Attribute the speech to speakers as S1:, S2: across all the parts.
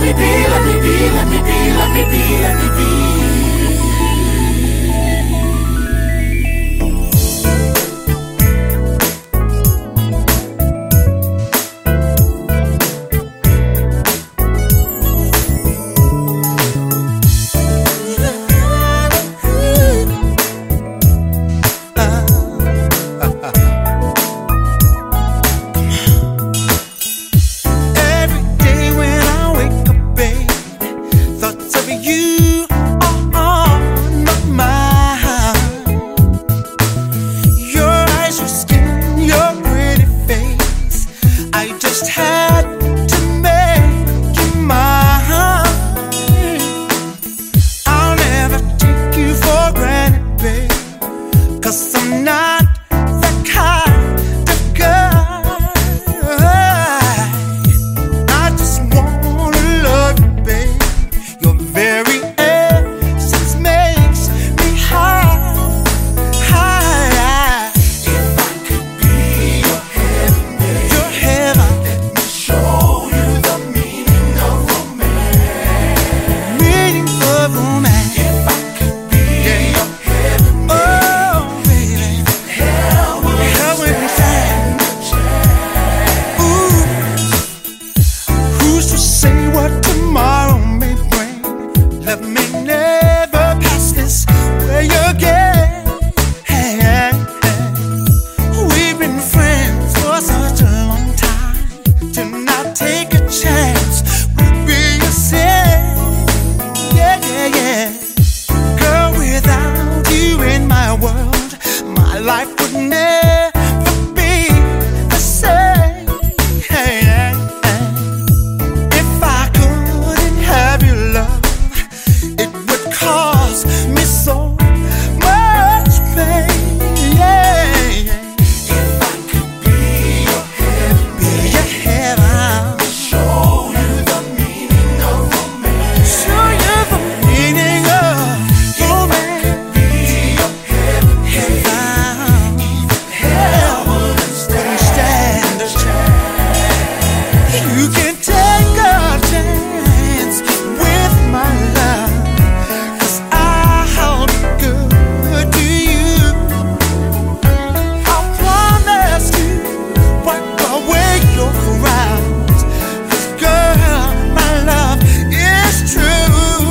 S1: me be, let me be, let me be, let me be, let me be.
S2: You are on my mind. Your eyes, your skin, your pretty face. I just had to make you mine. I'll never take you for granted, babe, 'cause I'm not that kind of guy. I just wanna love you, babe. Your very essence makes me high, high.
S1: If I could be your heaven, babe,
S2: Your heaven.
S1: let me show you the meaning of romance.
S2: Meaning of romance.
S1: If I could be your heaven,
S2: Oh, baby,
S1: hell wouldn't
S2: stand
S1: a chance.
S2: Ooh, who's to say what tomorrow may bring? Love may never pass this way again. We've been friends for such a long time. To not take a chance would be a sin. Yeah, yeah, yeah. Girl, without you in my world, my life would never be the same. If I couldn't have your love, it would cause me so much pain.
S1: If I could be your heaven,
S2: Be your heaven,
S1: show you the meaning of romance.
S2: show you the meaning of romance.
S1: Be your heaven,
S2: Heaven,
S1: hell wouldn't
S2: stand a chance. You can take a chance with my love, 'cause I'll be good to you. I promise to wipe away your frowns, 'cause girl, my love is true.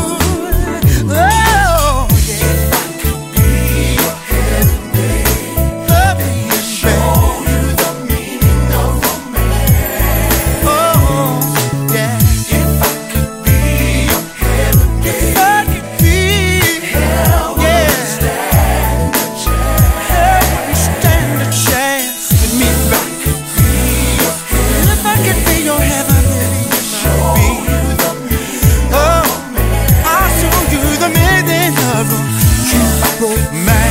S2: Oh, yeah.
S1: be your heaven,
S2: Love you,
S1: show you the meaning of romance.
S2: oh, yeah.
S1: If I could be your heaven,
S2: If I could be,
S1: hell
S2: yeah.
S1: wouldn't stand a chance.
S2: Hey, you stand a chance with me, right? If I could be your heaven, baby,
S1: Show
S2: be.
S1: you the meaning
S2: Oh, I'll show you the meaning of romance.